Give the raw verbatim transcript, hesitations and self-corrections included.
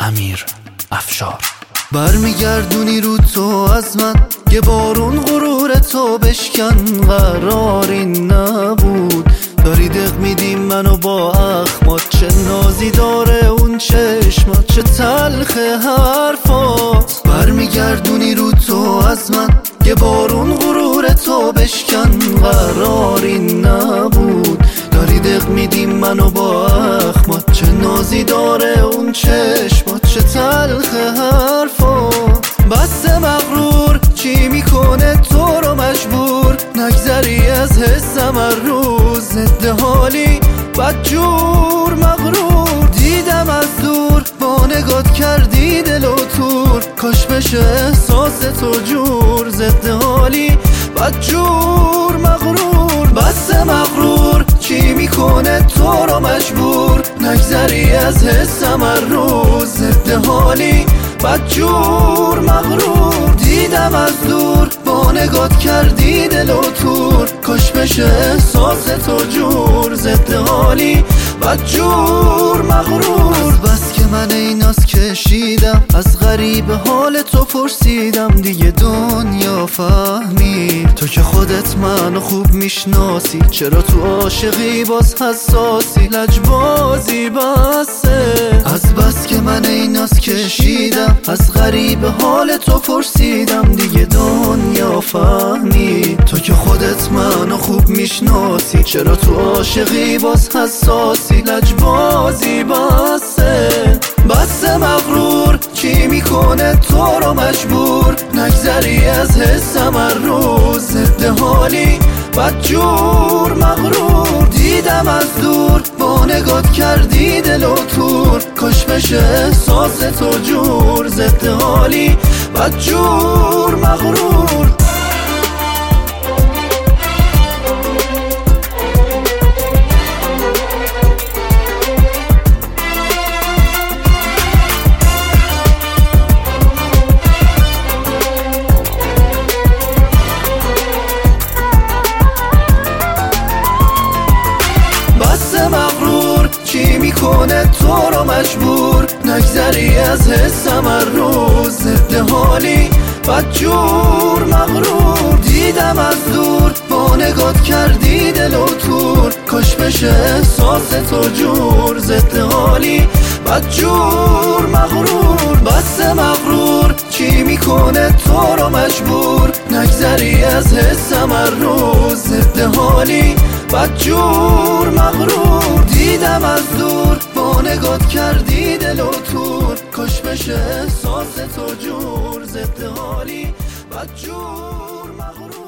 امیر افشار. برمیگردونی رو تو از من یه بارون غرور تو بشکن، قراری نبود داری دق میدی منو با اخمات، چه نازی داره اون چشمات، چه تلخ حرفات. برمیگردونی رو تو از من یه بارون غرور تو بشکن، قراری نبود داری دق میدی منو با اخمات، چه نازی داره اون چشمات، چه تلخ حرفات. بس مغرور چی میکنه تو رو مجبور نگذری از حسم هر روز، ضد حالی بدجور مغرور دیدم از دور، با نگات کردی دل و تور، کاش بشه احساس تو جور، ضد حالی بدجور مغرور. بس مغرور چی میکنه تو رو مجبور نگذری از حسم هر روز، ضد حالی بدجور مغرور دیدم از دور، با نگات کردی دل و تور، کاش بشه احساس تو جور، ضد حالی بدجور مغرور. بس که من ایناس کشیدم از غریب حال تو پرسیدم، دیگه دنیا فهمید تو که خودت منو خوب میشناسی، چرا تو عاشقی باز حساسی، لجبازی بسه. از بس که من ایناس کشیدم از غریب حال تو پرسیدم، دیگه دنیا فهمید تو که خودت منو خوب میشناسی، چرا تو عاشقی باز حساسی، لجبازی بسه. بس مغرور چی میکنه تو رو مجبور نگذری از حسم هر روز، ضد حالی بدجور مغرور دیدم از دور، با نگات کردی دل و تور، کاش بشه احساس تو جور، ضد حالی بدجور مغرور. مغرور چی میکنه تو رو مجبور نگذری از حسم هر روز، ضد حالی بدجور مغرور دیدم از دور، با نگات کردی دل و تور، کاش بشه احساس تو جور، ضد حالی بدجور مغرور. بس مغرور چی میکنه تو رو مجبور نگذری از حسم هر روز، ضد حالی بدجور مغرور دیدم از دور، با نگات کردی دل و تور، کاش بشه احساس تو جور، ضد حالی بدجور مغرور.